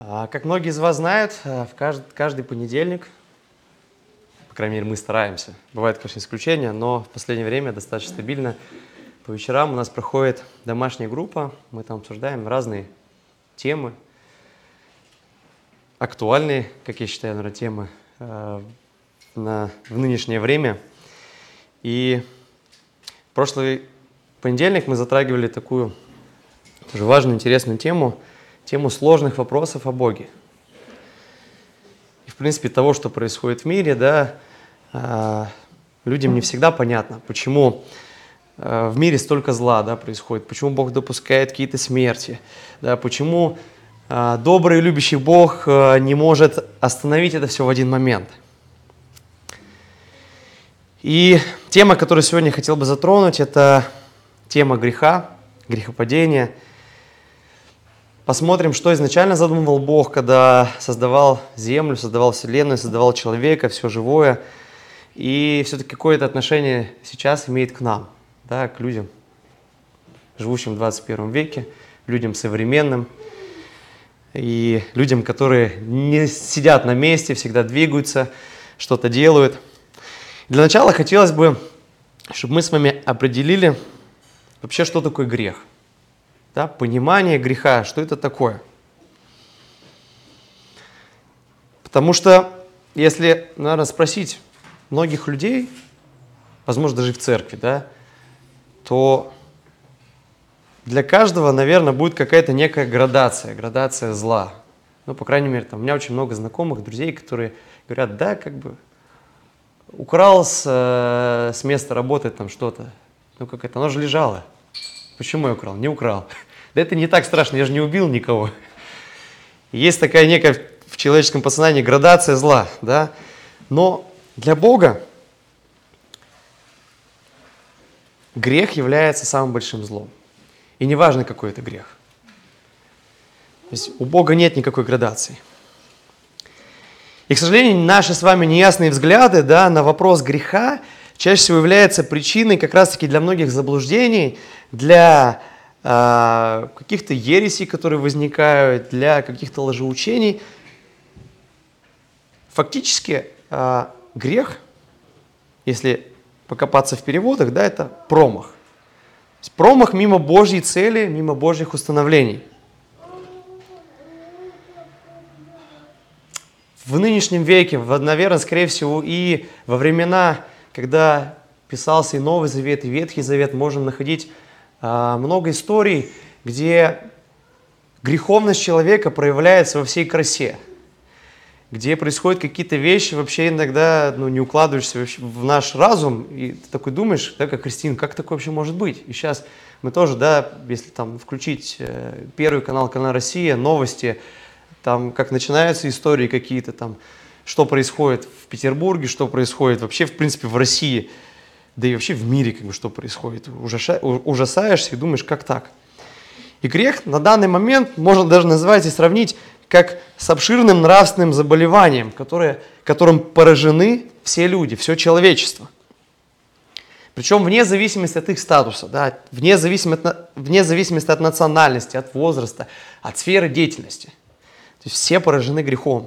Как многие из вас знают, в каждый понедельник, по крайней мере, мы стараемся, бывают, конечно, исключения, но в последнее время достаточно стабильно, по вечерам у нас проходит домашняя группа, мы там обсуждаем разные темы, актуальные, как я считаю, наверное, темы в нынешнее время. И в прошлый понедельник мы затрагивали такую тоже важную, интересную тему сложных вопросов о Боге. И, в принципе, того, что происходит в мире, да, людям не всегда понятно, почему в мире столько зла, да, происходит, почему Бог допускает какие-то смерти, да, почему добрый и любящий Бог не может остановить это все в один момент. И тема, которую сегодня я хотел бы затронуть, это тема греха, грехопадения. Посмотрим, что изначально задумывал Бог, когда создавал землю, создавал вселенную, создавал человека, все живое. И все-таки какое-то отношение сейчас имеет к нам, да, к людям, живущим в 21 веке, людям современным. И людям, которые не сидят на месте, всегда двигаются, что-то делают. Для начала хотелось бы, чтобы мы с вами определили вообще, что такое грех. Да, понимание греха, что это такое. Потому что, если, наверное, спросить многих людей, возможно, даже в церкви, да, то для каждого, наверное, будет какая-то некая градация зла. Ну, по крайней мере, там, у меня очень много знакомых, друзей, которые говорят, да, как бы украл с места работы там что-то. Ну, как это, оно же лежало. Почему я украл? Не украл. Да это не так страшно, я же не убил никого. Есть такая некая в человеческом подсознании градация зла, да? Но для Бога грех является самым большим злом. И неважно, какой это грех. То есть у Бога нет никакой градации. И, к сожалению, наши с вами неясные взгляды, да, на вопрос греха чаще всего являются причиной как раз-таки для многих заблуждений, для каких-то ересей, которые возникают, для каких-то лжеучений. Фактически грех, если покопаться в переводах, да, это промах. То есть промах мимо Божьей цели, мимо Божьих установлений. В нынешнем веке, наверное, скорее всего, и во времена, когда писался и Новый Завет, и Ветхий Завет, можем находить много историй, где греховность человека проявляется во всей красе, где происходят какие-то вещи, вообще иногда не укладываешься вообще в наш разум, и ты такой думаешь, да, как христианин, как такое вообще может быть? И сейчас мы тоже, да, если там включить Первый канал Россия, новости, там как начинаются истории какие-то там, что происходит в Петербурге, что происходит вообще, в принципе, в России, да и вообще в мире, как бы, что происходит. Ужасаешься и думаешь, как так? И грех на данный момент можно даже назвать и сравнить как с обширным нравственным заболеванием, которым поражены все люди, все человечество. Причем вне зависимости от их статуса, да, вне зависимости от национальности, от возраста, от сферы деятельности. То есть все поражены грехом.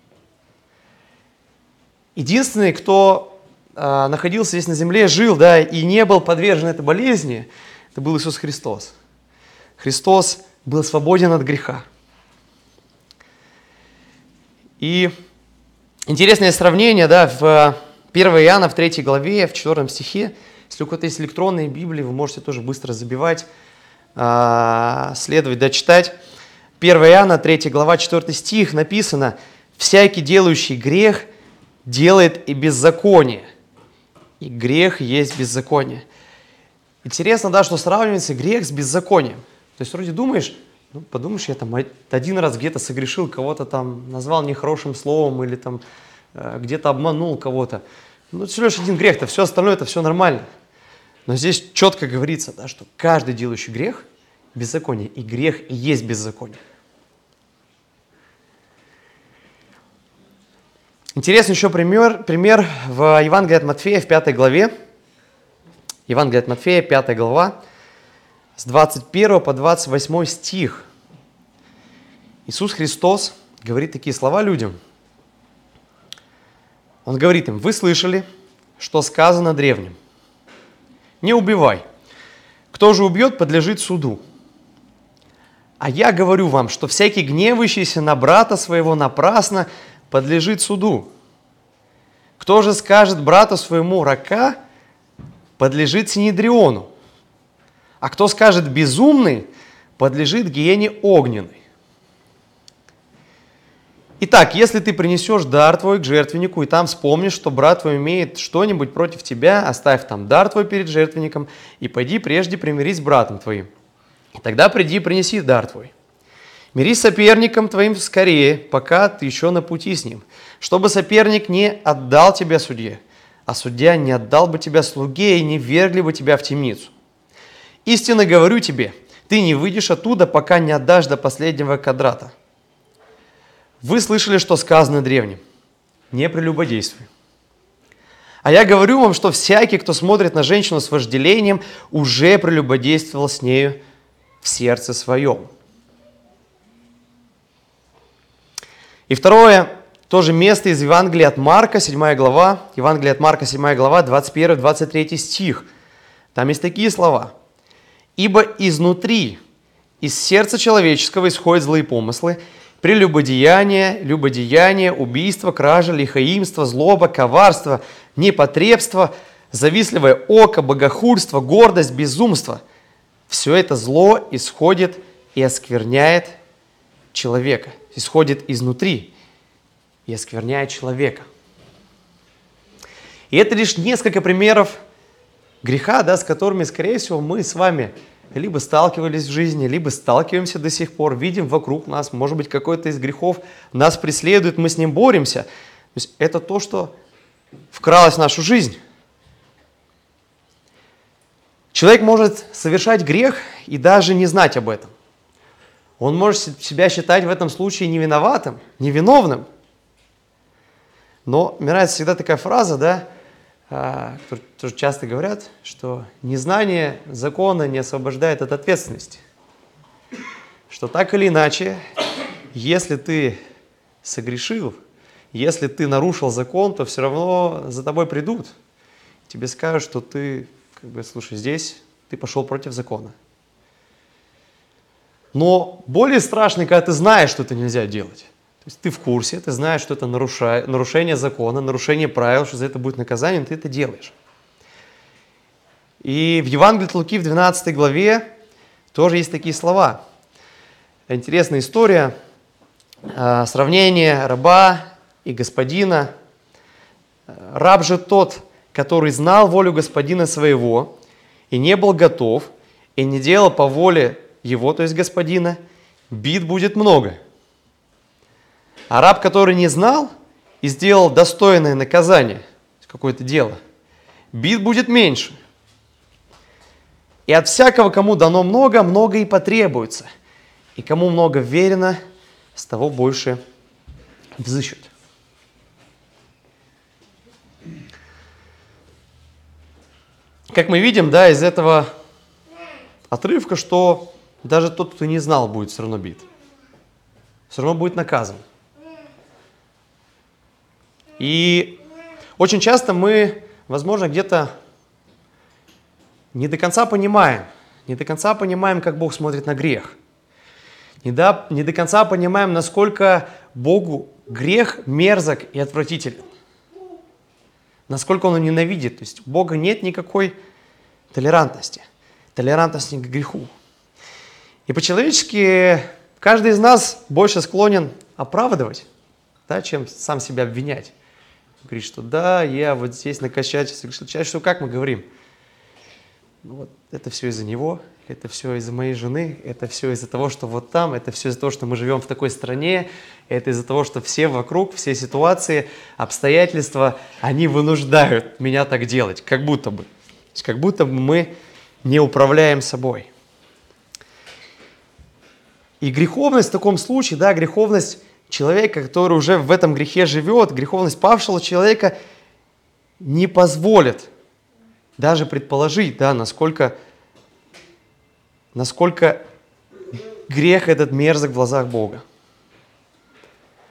Единственный, кто находился здесь на земле, жил, да, и не был подвержен этой болезни, это был Иисус Христос. Христос был свободен от греха. И интересное сравнение, да, в 1 Иоанна, в 3 главе, в 4 стихе, если у кого-то есть электронные Библии, вы можете тоже быстро забивать, следовать, да, читать. 1 Иоанна, 3 глава, 4 стих написано: «Всякий, делающий грех, делает и беззаконие, и грех есть беззаконие». Интересно, да, что сравнивается грех с беззаконием. То есть вроде думаешь, подумаешь, я там один раз где-то согрешил, кого-то там назвал нехорошим словом или там где-то обманул кого-то. Ну, всего лишь один грех-то, все остальное это все нормально. Но здесь четко говорится, да, что каждый делающий грех – беззаконие, и грех и есть беззаконие. Интересный еще пример в Евангелии от Матфея в 5 главе. Евангелие от Матфея, 5 глава, с 21 по 28 стих. Иисус Христос говорит такие слова людям. Он говорит им: вы слышали, что сказано древним: не убивай. Кто же убьет, подлежит суду. А я говорю вам, что всякий гневающийся на брата своего напрасно подлежит суду. Кто же скажет брату своему рака, подлежит синедриону. А кто скажет безумный, подлежит гиене огненной. Итак, если ты принесешь дар твой к жертвеннику, и там вспомнишь, что брат твой имеет что-нибудь против тебя, оставь там дар твой перед жертвенником, и пойди прежде примирись с братом твоим. И тогда приди и принеси дар твой. Мирись с соперником твоим скорее, пока ты еще на пути с ним, чтобы соперник не отдал тебя судье, а судья не отдал бы тебя слуге и не ввергли бы тебя в темницу. Истинно говорю тебе, ты не выйдешь оттуда, пока не отдашь до последнего квадрата. Вы слышали, что сказано древним: не прелюбодействуй. А я говорю вам, что всякий, кто смотрит на женщину с вожделением, уже прелюбодействовал с нею в сердце своем. И второе, тоже место из Евангелия от Марка, 7 глава, Евангелие от Марка, 7 глава, 21-23 стих. Там есть такие слова. «Ибо изнутри, из сердца человеческого исходят злые помыслы, прелюбодеяние, любодеяние, убийство, кража, лихоимство, злоба, коварство, непотребство, завистливое око, богохульство, гордость, безумство. Все это зло исходит и оскверняет человека». Исходит изнутри и оскверняет человека. И это лишь несколько примеров греха, да, с которыми, скорее всего, мы с вами либо сталкивались в жизни, либо сталкиваемся до сих пор, видим вокруг нас, может быть, какой-то из грехов нас преследует, мы с ним боремся. То есть это то, что вкралось в нашу жизнь. Человек может совершать грех и даже не знать об этом. Он может себя считать в этом случае невиноватым, невиновным. Но мне нравится всегда такая фраза, да, которую тоже часто говорят, что незнание закона не освобождает от ответственности. Что так или иначе, если ты согрешил, если ты нарушил закон, то все равно за тобой придут. Тебе скажут, что ты, слушай, здесь ты пошел против закона. Но более страшно, когда ты знаешь, что это нельзя делать. То есть ты в курсе, ты знаешь, что это нарушение закона, нарушение правил, что за это будет наказание, но ты это делаешь. И в Евангелии от Луки в 12 главе тоже есть такие слова. Интересная история, сравнение раба и господина. Раб же тот, который знал волю господина своего и не был готов, и не делал по воле его, то есть господина, бит будет много. А раб, который не знал и сделал достойное наказание, какое-то дело, бит будет меньше. И от всякого, кому дано много, много и потребуется. И кому много верено, с того больше взыщут. Как мы видим, да, из этого отрывка, что даже тот, кто не знал, будет все равно бит. Все равно будет наказан. И очень часто мы, возможно, где-то не до конца понимаем, как Бог смотрит на грех. Не до конца понимаем, насколько Богу грех мерзок и отвратителен. Насколько Он его ненавидит. То есть у Бога нет никакой толерантности к греху. И по-человечески каждый из нас больше склонен оправдывать, да, чем сам себя обвинять. Говорит, что да, я вот здесь накосячился. Чаще всего как мы говорим? Ну вот это все из-за него, это все из-за моей жены, это все из-за того, что вот там, это все из-за того, что мы живем в такой стране, это из-за того, что все вокруг, все ситуации, обстоятельства, они вынуждают меня так делать, как будто бы. То есть как будто бы мы не управляем собой. И греховность в таком случае, да, греховность человека, который уже в этом грехе живет, греховность павшего человека не позволит даже предположить, да, насколько грех этот мерзок в глазах Бога.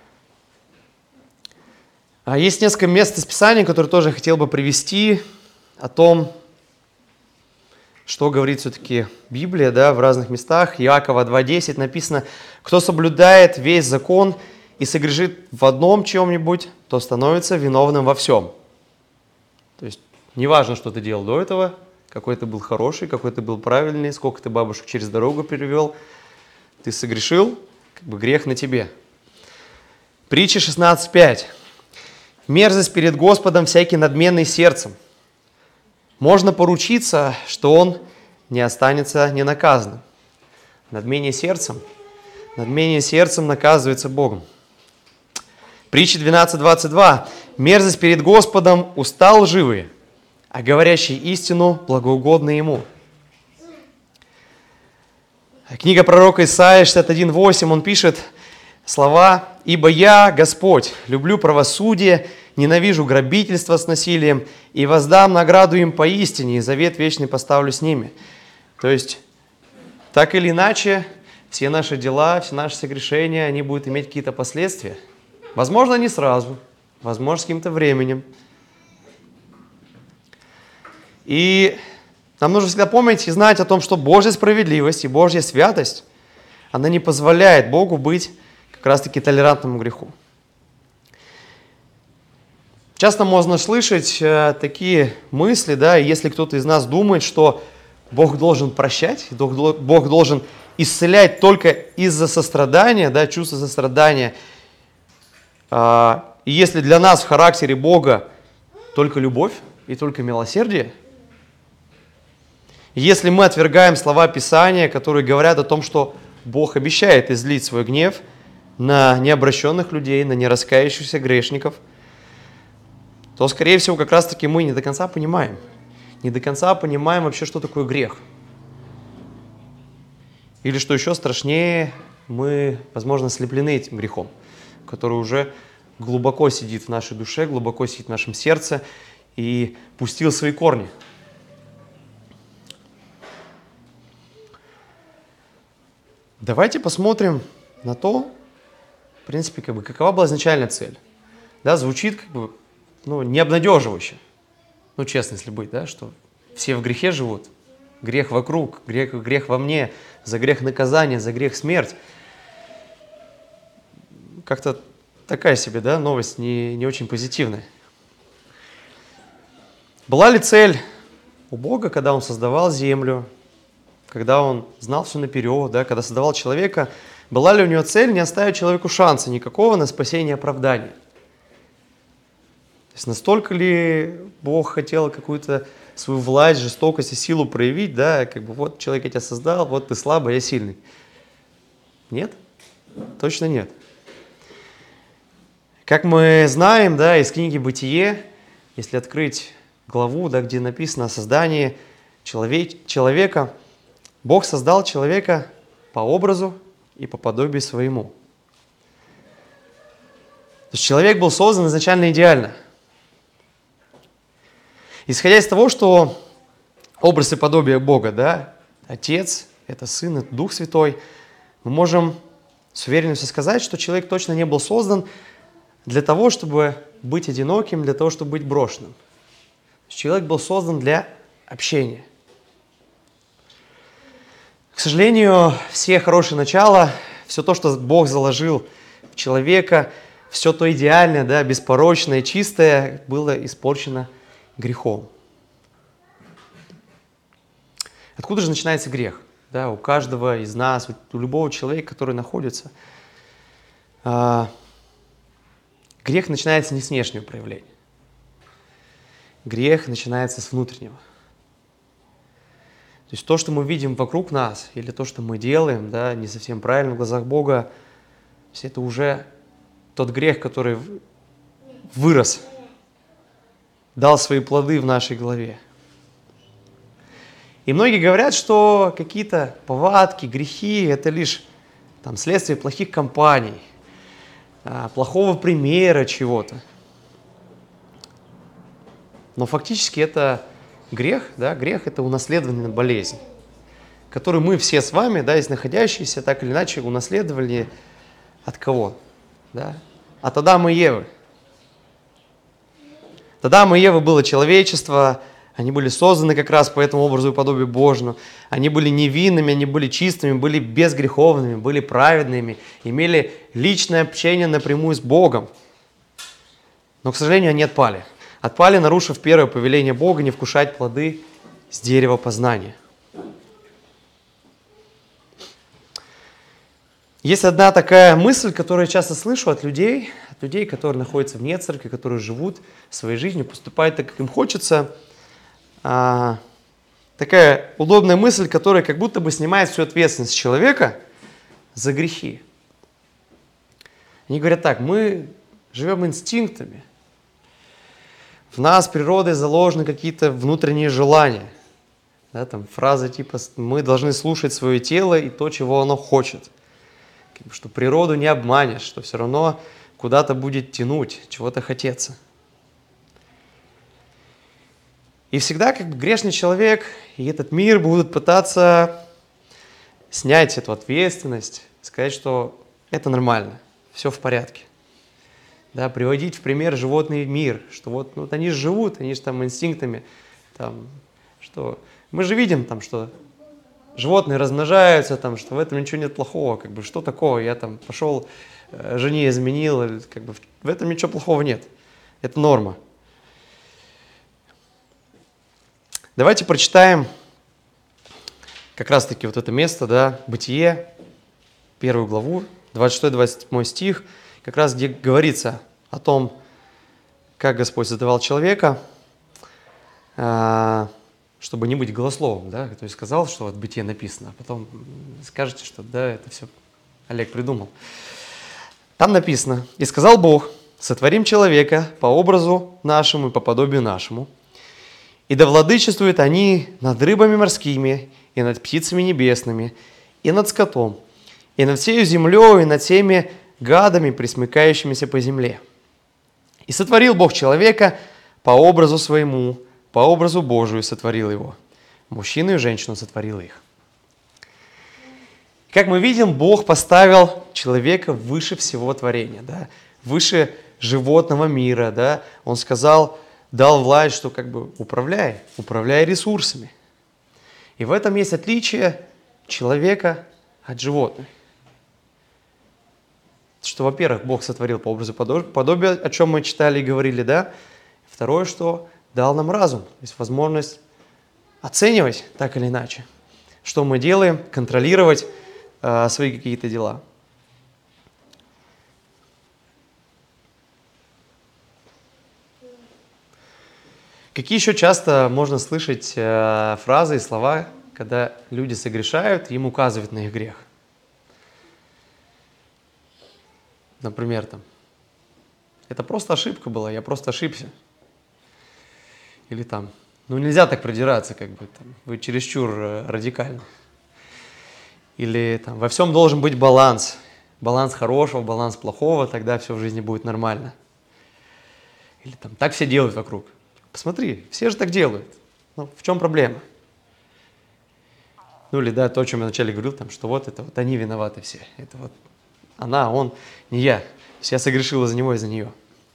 Есть несколько мест из Писания, которые тоже хотел бы привести о том, что говорит все-таки Библия, да, в разных местах. Иакова 2:10 написано: «Кто соблюдает весь закон и согрешит в одном чем-нибудь, то становится виновным во всем». То есть неважно, что ты делал до этого, какой ты был хороший, какой ты был правильный, сколько ты бабушек через дорогу перевел, ты согрешил, грех на тебе. Притча 16:5. «Мерзость перед Господом всякий надменный сердцем. Можно поручиться, что он не останется ненаказанным». Надмение сердцем наказывается Богом. Притча 12:22. «Мерзость перед Господом уста лживые, а говорящие истину благоугодны Ему». Книга пророка Исаии 61:8, он пишет слова: «Ибо я, Господь, люблю правосудие, ненавижу грабительство с насилием, и воздам награду им поистине, и завет вечный поставлю с ними». То есть, так или иначе, все наши дела, все наши согрешения, они будут иметь какие-то последствия. Возможно, не сразу, возможно, с каким-то временем. И нам нужно всегда помнить и знать о том, что Божья справедливость и Божья святость, она не позволяет Богу быть как раз-таки толерантному греху. Часто можно слышать такие мысли, да, если кто-то из нас думает, что Бог должен прощать, Бог должен исцелять только из-за сострадания, да, чувства сострадания. И если для нас в характере Бога только любовь и только милосердие, если мы отвергаем слова Писания, которые говорят о том, что Бог обещает излить свой гнев на необращенных людей, на нераскаявшихся грешников, то, скорее всего, как раз-таки мы не до конца понимаем. Не до конца понимаем вообще, что такое грех. Или, что еще страшнее, мы, возможно, ослеплены этим грехом, который уже глубоко сидит в нашей душе, глубоко сидит в нашем сердце и пустил свои корни. Давайте посмотрим на то, в принципе, какова была изначальная цель. Да, звучит не обнадеживающе. Честно, если быть, да, что все в грехе живут, грех вокруг, грех во мне, за грех наказание, за грех смерть. Как-то такая себе, да, новость не очень позитивная. Была ли цель у Бога, когда Он создавал землю, когда Он знал все наперед, да, когда создавал человека, была ли у Него цель не оставить человеку шанса никакого на спасение и оправдание? То есть настолько ли Бог хотел какую-то свою власть, жестокость и силу проявить, да, вот человек я тебя создал, вот ты слабый, я сильный. Нет? Точно нет. Как мы знаем, да, из книги «Бытие», если открыть главу, да, где написано о создании человека, Бог создал человека по образу и по подобию своему. То есть человек был создан изначально идеально. Исходя из того, что образ и подобие Бога, да, Отец, это Сын, это Дух Святой, мы можем с уверенностью сказать, что человек точно не был создан для того, чтобы быть одиноким, для того, чтобы быть брошенным. Человек был создан для общения. К сожалению, все хорошие начала, все то, что Бог заложил в человека, все то идеальное, да, беспорочное, чистое, было испорчено грехом. Откуда же начинается грех? Да, у каждого из нас, у любого человека, который находится, грех начинается не с внешнего проявления. Грех начинается с внутреннего. То есть то, что мы видим вокруг нас, или то, что мы делаем, да, не совсем правильно в глазах Бога, это уже тот грех, который вырос, дал свои плоды в нашей голове. И многие говорят, что какие-то повадки, грехи – это лишь следствие плохих компаний, плохого примера чего-то. Но фактически это грех, да, грех – это унаследованная болезнь, которую мы все с вами, да, здесь находящиеся, так или иначе унаследовали от кого? Да? От Адама и Евы. От Адама и Евы было человечество, они были созданы как раз по этому образу и подобию Божьему. Они были невинными, они были чистыми, были безгреховными, были праведными, имели личное общение напрямую с Богом. Но, к сожалению, они отпали. Отпали, нарушив первое повеление Бога не вкушать плоды с дерева познания. Есть одна такая мысль, которую я часто слышу от людей, которые находятся вне церкви, которые живут своей жизнью, поступают так, как им хочется. Такая удобная мысль, которая как будто бы снимает всю ответственность человека за грехи. Они говорят так: мы живем инстинктами, в нас природой заложены какие-то внутренние желания. Да, там фразы типа «мы должны слушать свое тело и то, чего оно хочет». Что природу не обманешь, что все равно куда-то будет тянуть, чего-то хотеться. И всегда грешный человек и этот мир будут пытаться снять эту ответственность, сказать, что это нормально, все в порядке. Да, приводить в пример животный мир, что вот они же живут, они же там инстинктами, там, что мы же видим, там, что животные размножаются, там, что в этом ничего нет плохого, что такого, я там пошел, жене изменил, в этом ничего плохого нет, это норма. Давайте прочитаем как раз-таки вот это место, да, Бытие, 1 главу, 26-27 стих, как раз где говорится о том, как Господь создавал человека, чтобы не быть голословым, да, то есть сказал, что в Бытие написано, а потом скажете, что да, это все Олег придумал. Там написано: «И сказал Бог, сотворим человека по образу нашему и по подобию нашему, и да владычествуют они над рыбами морскими, и над птицами небесными, и над скотом, и над всею землей, и над всеми гадами, пресмыкающимися по земле. И сотворил Бог человека по образу своему, по образу Божию сотворил его. Мужчину и женщину сотворил их». Как мы видим, Бог поставил человека выше всего творения, да, выше животного мира. Да. Он сказал, дал власть, что управляй ресурсами. И в этом есть отличие человека от животных. Что, во-первых, Бог сотворил по образу подобия, о чем мы читали и говорили, да. Второе, что дал нам разум, то есть возможность оценивать так или иначе, что мы делаем, контролировать свои какие-то дела. Какие еще часто можно слышать фразы и слова, когда люди согрешают, им указывают на их грех? Например, это просто ошибка была, я просто ошибся. Или нельзя так придираться, вы чересчур радикально. Или во всем должен быть баланс. Баланс хорошего, баланс плохого, тогда все в жизни будет нормально. Или так все делают вокруг. Посмотри, все же так делают. В чем проблема? Или то, о чем я вначале говорил, что это они виноваты все. Это она, он, не я. Я согрешил из-за него, из-за нее.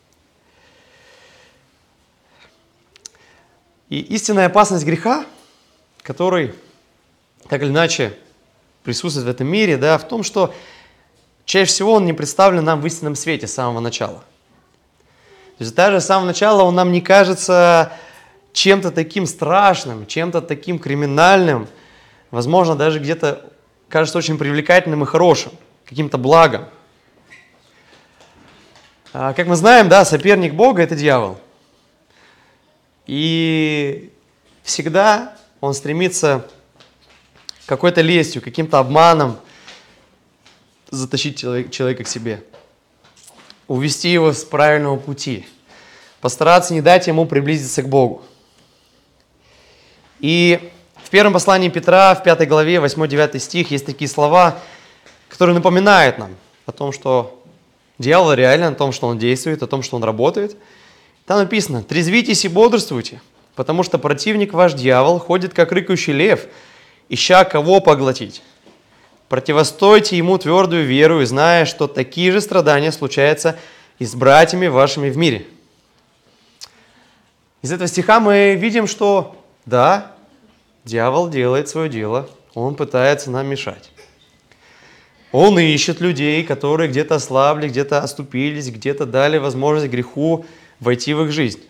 И истинная опасность греха, который, так или иначе, присутствует в этом мире, да, в том, что чаще всего он не представлен нам в истинном свете с самого начала. То есть даже с самого начала он нам не кажется чем-то таким страшным, чем-то таким криминальным, возможно, даже где-то кажется очень привлекательным и хорошим, каким-то благом. Как мы знаем, да, соперник Бога – это дьявол. И всегда он стремится какой-то лестью, каким-то обманом затащить человека к себе, увести его с правильного пути, постараться не дать ему приблизиться к Богу. И в первом послании Петра, в 5 главе, 8-9 стих, есть такие слова, которые напоминают нам о том, что дьявол реален, о том, что он действует, о том, что он работает. Там написано: «Трезвитесь и бодрствуйте, потому что противник ваш дьявол ходит, как рыкающий лев, ища кого поглотить. Противостойте ему твердую веру, зная, что такие же страдания случаются и с братьями вашими в мире». Из этого стиха мы видим, что да, дьявол делает свое дело, он пытается нам мешать. Он ищет людей, которые где-то ослабли, где-то оступились, где-то дали возможность греху войти в их жизнь.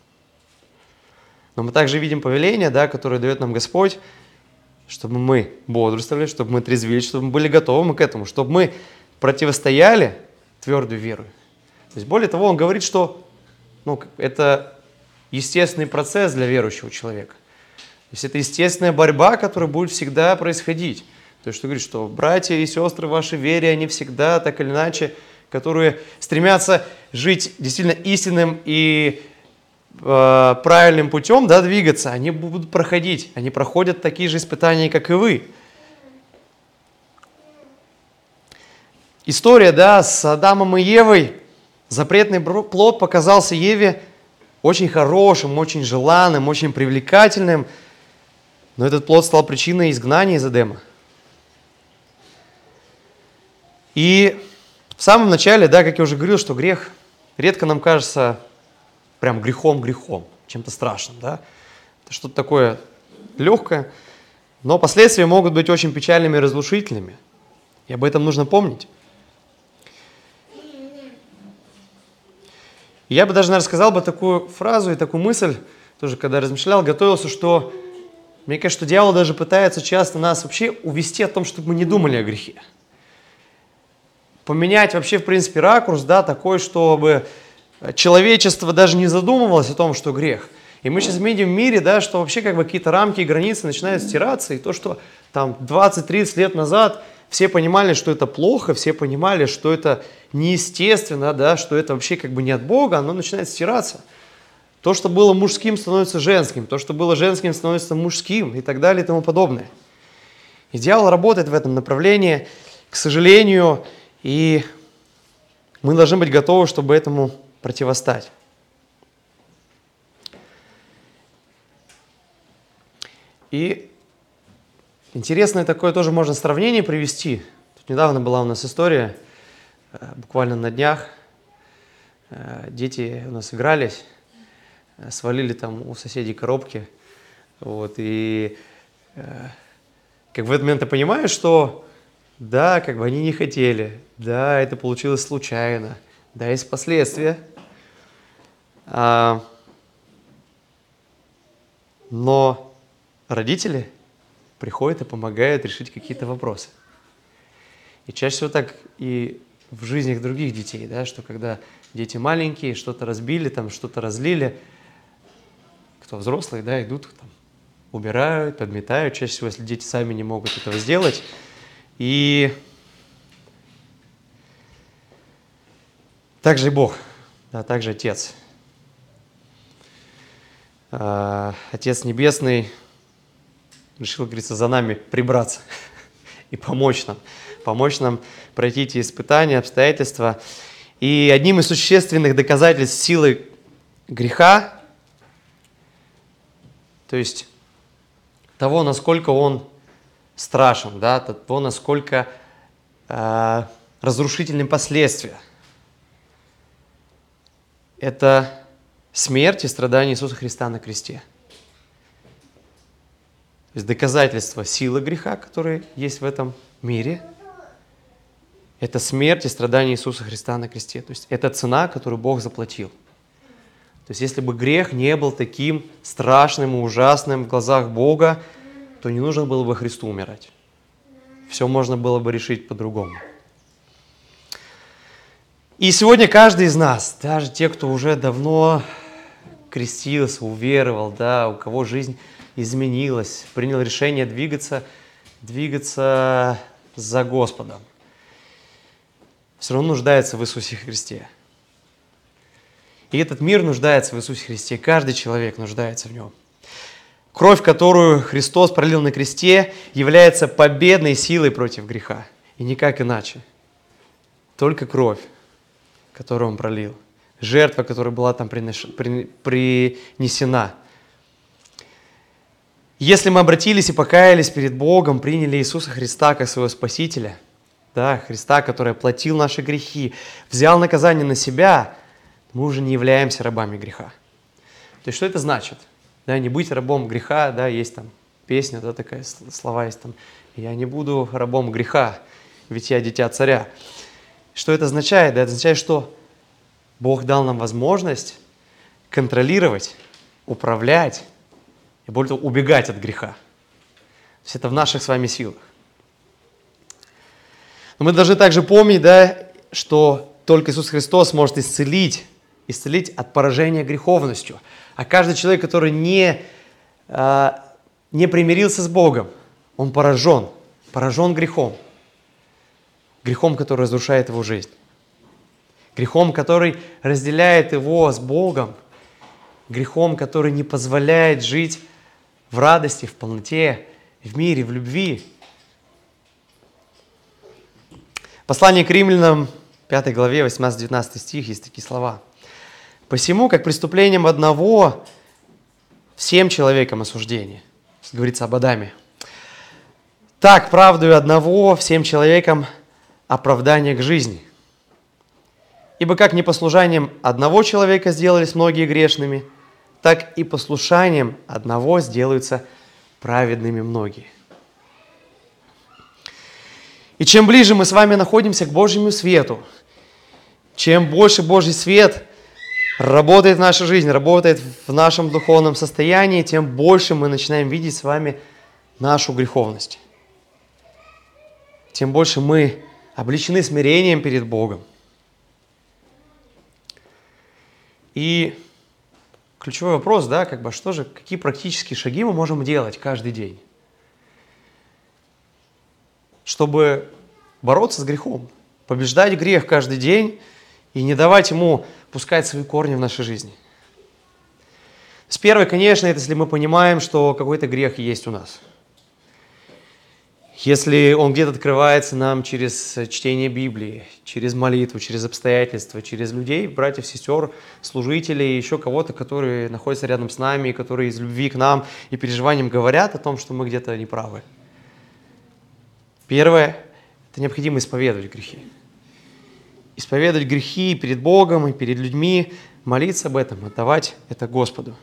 Но мы также видим повеление, да, которое дает нам Господь, чтобы мы бодрствовали, чтобы мы трезвились, чтобы мы были готовы к этому, чтобы мы противостояли твердую верой. То есть, более того, он говорит, что это естественный процесс для верующего человека. То есть это естественная борьба, которая будет всегда происходить. То есть, что говорит, что братья и сестры в вашей вере, они всегда, так или иначе, которые стремятся жить действительно истинным и правильным путем, да, двигаться, они будут проходить, они проходят такие же испытания, как и вы. История, да, с Адамом и Евой, запретный плод показался Еве очень хорошим, очень желанным, очень привлекательным, но этот плод стал причиной изгнания из Эдема. И в самом начале, да, как я уже говорил, что грех редко нам кажется прям грехом, чем-то страшным, да. Это что-то такое легкое, но последствия могут быть очень печальными и разрушительными. И об этом нужно помнить. И я бы даже, наверное, сказал бы такую фразу и такую мысль, тоже когда размышлял, готовился, что мне кажется, что дьявол даже пытается часто нас вообще увести от том, чтобы мы не думали о грехе. Поменять вообще, в принципе, ракурс, да, такой, чтобы человечество даже не задумывалось о том, что грех. И мы сейчас видим в мире, да, что вообще как бы какие-то рамки и границы начинают стираться, и то, что там 20-30 лет назад все понимали, что это плохо, все понимали, что это неестественно, да, что это вообще как бы не от Бога, оно начинает стираться. То, что было мужским, становится женским, то, что было женским, становится мужским и так далее и тому подобное. И дьявол работает в этом направлении, к сожалению, и мы должны быть готовы, чтобы этому противостать. И интересное такое тоже можно сравнение привести. Тут недавно была у нас история, буквально на днях, дети у нас игрались, свалили там у соседей коробки, вот, и как в этот момент ты понимаешь, что да, как бы они не хотели, да, это получилось случайно, да, есть последствия, но родители приходят и помогают решить какие-то вопросы. И чаще всего так и в жизнях других детей, да, что когда дети маленькие, что-то разбили, там, что-то разлили, кто взрослые, да, идут, там, убирают, подметают, чаще всего, если дети сами не могут этого сделать. И также и Бог, да, также Отец. Отец Небесный решил, как говорится, за нами прибраться и помочь нам пройти эти испытания, обстоятельства. И одним из существенных доказательств силы греха, то есть того, насколько он страшен, да, того, насколько разрушительны последствия, это смерть и страдания Иисуса Христа на кресте. То есть доказательство силы греха, которые есть в этом мире, это смерть и страдания Иисуса Христа на кресте. То есть это цена, которую Бог заплатил. То есть если бы грех не был таким страшным и ужасным в глазах Бога, то не нужно было бы Христу умирать. Все можно было бы решить по-другому. И сегодня каждый из нас, даже те, кто уже давно крестился, уверовал, да, у кого жизнь изменилась, принял решение двигаться за Господом, все равно нуждается в Иисусе Христе. И этот мир нуждается в Иисусе Христе, каждый человек нуждается в Нем. Кровь, которую Христос пролил на кресте, является победной силой против греха. И никак иначе. Только кровь, которую Он пролил. Жертва, которая была там принесена. Если мы обратились и покаялись перед Богом, приняли Иисуса Христа как своего Спасителя, да, Христа, который оплатил наши грехи, взял наказание на себя, мы уже не являемся рабами греха. То есть, что это значит? Да, не быть рабом греха, да, есть там песня, да, такая, слова есть там, «Я не буду рабом греха, ведь я дитя царя». Что это означает? Да, это означает, что Бог дал нам возможность контролировать, управлять и, более того, убегать от греха. То есть это в наших с вами силах. Но мы должны также помнить, да, что только Иисус Христос может исцелить от поражения греховностью. А каждый человек, который не примирился с Богом, он поражен грехом. Грехом, который разрушает его жизнь. Грехом, который разделяет его с Богом. Грехом, который не позволяет жить в радости, в полноте, в мире, в любви. Послание к Римлянам, 5 главе, 18-19 стих, есть такие слова. «Посему, как преступлением одного, всем человекам осуждение». Говорится об Адаме. «Так, правдою одного, всем человекам оправдание к жизни. Ибо как непослушанием одного человека сделались многие грешными, так и послушанием одного сделаются праведными многие». И чем ближе мы с вами находимся к Божьему свету, чем больше Божий свет работает в нашей жизни, работает в нашем духовном состоянии, тем больше мы начинаем видеть с вами нашу греховность. Тем больше мы облечены смирением перед Богом. И ключевой вопрос, да, какие практические шаги мы можем делать каждый день, чтобы бороться с грехом, побеждать грех каждый день и не давать ему пускать свои корни в нашей жизни. Первое, конечно, это если мы понимаем, что какой-то грех есть у нас. Если он где-то открывается нам через чтение Библии, через молитву, через обстоятельства, через людей, братьев, сестер, служителей, еще кого-то, которые находятся рядом с нами, которые из любви к нам и переживанием говорят о том, что мы где-то неправы. Первое – это необходимо исповедовать грехи. Исповедовать грехи перед Богом и перед людьми, молиться об этом, отдавать это Господу.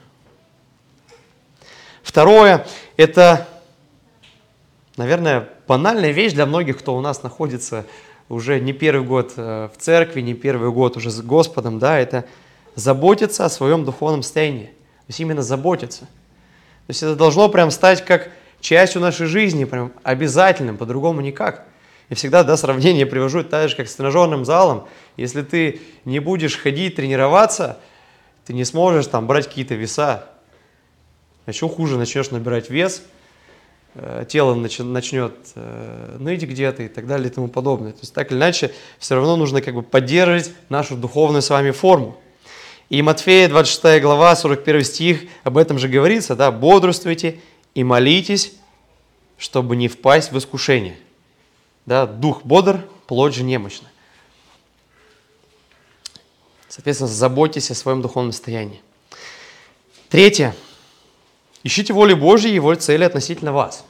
Второе – это, наверное, банальная вещь для многих, кто у нас находится уже не первый год в церкви, не первый год уже с Господом, да, это заботиться о своем духовном состоянии. То есть именно заботиться. То есть это должно прям стать как частью нашей жизни, прям обязательным, по-другому никак. Я всегда, да, сравнение привожу, так же, как с тренажерным залом. Если ты не будешь ходить, тренироваться, ты не сможешь там брать какие-то веса. Еще хуже, начнешь набирать вес, тело начнет ныть где-то и так далее и тому подобное. То есть так или иначе, все равно нужно поддерживать нашу духовную с вами форму. И Матфея, 26 глава, 41 стих, об этом же говорится, да, «Бодрствуйте и молитесь, чтобы не впасть в искушение». Да, дух бодр, плоть же немощна. Соответственно, заботьтесь о своем духовном состоянии. Третье. Ищите воли Божьей и его цели относительно вас.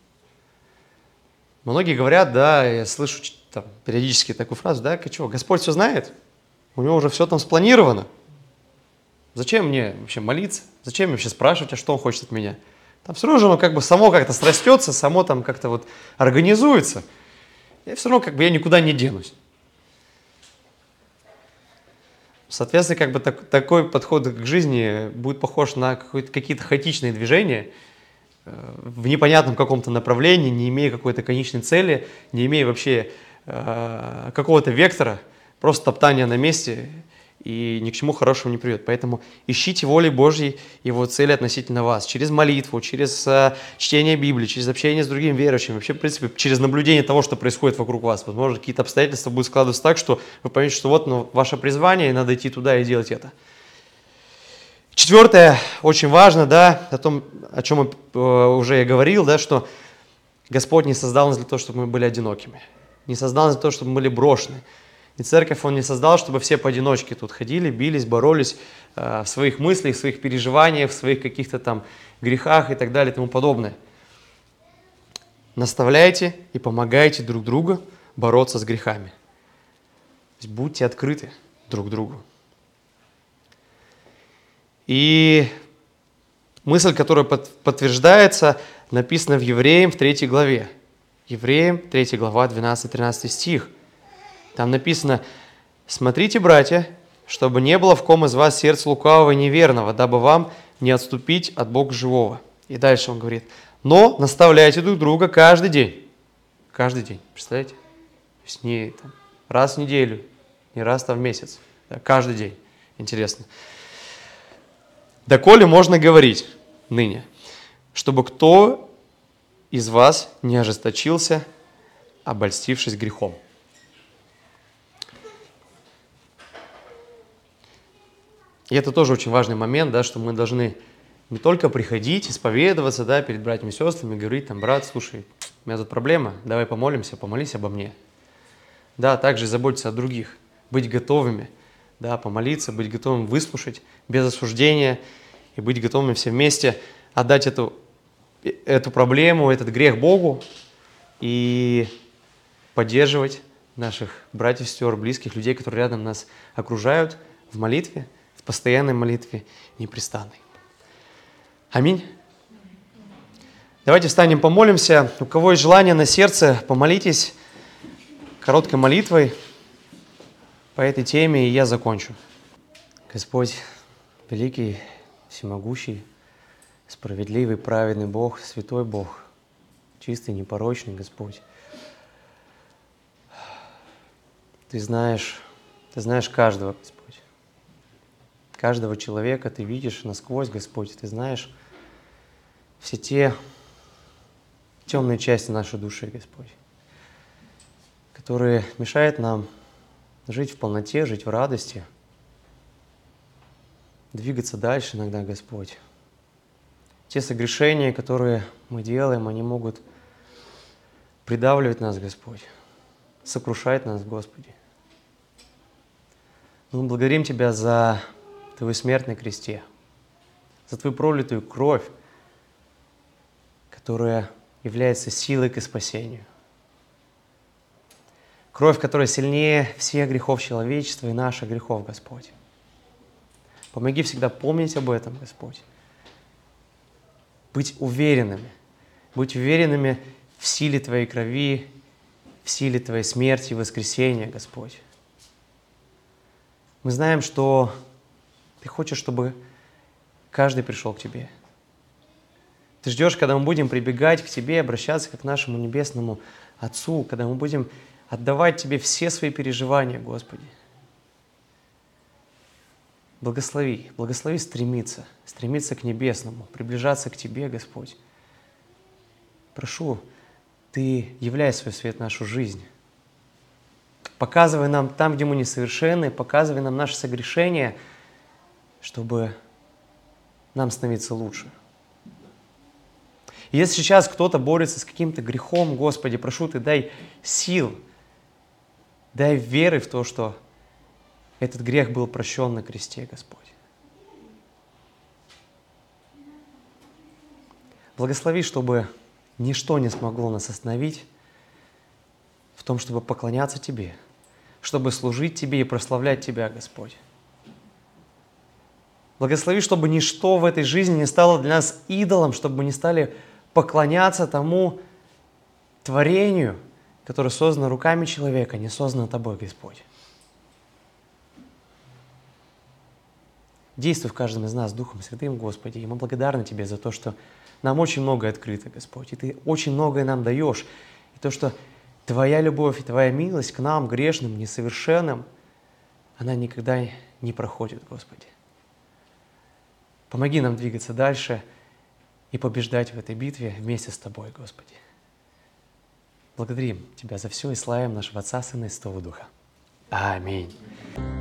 Многие говорят, да, я слышу там, периодически такую фразу, да, что, Господь все знает, у него уже все там спланировано. Зачем мне вообще молиться? Зачем мне вообще спрашивать, а что он хочет от меня? Там все равно оно само как-то срастется, само там как-то вот организуется. И все равно я никуда не денусь. Соответственно, такой подход к жизни будет похож на какие-то хаотичные движения в непонятном каком-то направлении, не имея какой-то конечной цели, не имея вообще какого-то вектора, просто топтание на месте и ни к чему хорошему не приведет. Поэтому ищите воли Божьей, его цели относительно вас, через молитву, через чтение Библии, через общение с другими верующими, вообще, в принципе, через наблюдение того, что происходит вокруг вас. Возможно, какие-то обстоятельства будут складываться так, что вы поймете, что вот ваше призвание, и надо идти туда и делать это. Четвертое, очень важно, да, о чем уже я говорил, да, что Господь не создал нас для того, чтобы мы были одинокими, не создал нас для того, чтобы мы были брошены. И церковь Он не создал, чтобы все поодиночке тут ходили, бились, боролись в своих мыслях, в своих переживаниях, в своих каких-то там грехах и так далее и тому подобное. Наставляйте и помогайте друг другу бороться с грехами. То есть будьте открыты друг к другу. И мысль, которая подтверждается, написана в Евреям в 3 главе. Евреям 3 глава, 12-13 стих. Там написано: «Смотрите, братья, чтобы не было в ком из вас сердца лукавого и неверного, дабы вам не отступить от Бога живого». И дальше он говорит: «Но наставляйте друг друга каждый день». Каждый день, представляете? То есть не там, раз в неделю, не раз там в месяц, да, каждый день. Интересно. «Доколе можно говорить ныне, чтобы кто из вас не ожесточился, обольстившись грехом». И это тоже очень важный момент, да, что мы должны не только приходить, исповедоваться, да, перед братьями и сестрами, говорить там: брат, слушай, у меня тут проблема, давай помолимся, помолись обо мне. Да, также заботиться о других, быть готовыми, да, помолиться, быть готовым выслушать без осуждения и быть готовыми все вместе отдать эту проблему, этот грех Богу и поддерживать наших братьев, сестер, близких, людей, которые рядом нас окружают, в молитве, в постоянной молитве, непрестанной. Аминь. Давайте встанем, помолимся. У кого есть желание на сердце, помолитесь короткой молитвой по этой теме, и я закончу. Господь, великий, всемогущий, справедливый, праведный Бог, святой Бог, чистый, непорочный Господь. Ты знаешь каждого, Господь. Каждого человека Ты видишь насквозь, Господь. Ты знаешь все те темные части нашей души, Господь, которые мешают нам жить в полноте, жить в радости, двигаться дальше иногда, Господь. Те согрешения, которые мы делаем, они могут придавливать нас, Господь, сокрушать нас, Господи. Мы благодарим Тебя за Твой смерть на кресте, за Твою пролитую кровь, которая является силой к спасению. Кровь, которая сильнее всех грехов человечества и наших грехов, Господь. Помоги всегда помнить об этом, Господь. Быть уверенными в силе Твоей крови, в силе Твоей смерти и воскресения, Господь. Мы знаем, что Ты хочешь, чтобы каждый пришел к Тебе. Ты ждешь, когда мы будем прибегать к Тебе, обращаться как к нашему Небесному Отцу, когда мы будем отдавать Тебе все свои переживания, Господи. Благослови стремиться к Небесному, приближаться к Тебе, Господь. Прошу, Ты являй свой свет в нашу жизнь. Показывай нам там, где мы несовершенны, показывай нам наши согрешения, чтобы нам становиться лучше. И если сейчас кто-то борется с каким-то грехом, Господи, прошу, Ты дай сил, дай веры в то, что этот грех был прощен на кресте, Господь. Благослови, чтобы ничто не смогло нас остановить в том, чтобы поклоняться Тебе, чтобы служить Тебе и прославлять Тебя, Господь. Благослови, чтобы ничто в этой жизни не стало для нас идолом, чтобы мы не стали поклоняться тому творению, которое создано руками человека, не создано Тобой, Господь. Действуй в каждом из нас Духом Святым, Господи, и мы благодарны Тебе за то, что нам очень многое открыто, Господь, и Ты очень многое нам даешь, и то, что Твоя любовь и Твоя милость к нам, грешным, несовершенным, она никогда не проходит, Господи. Помоги нам двигаться дальше и побеждать в этой битве вместе с Тобой, Господи. Благодарим Тебя за все и славим нашего Отца, Сына и Святого Духа. Аминь.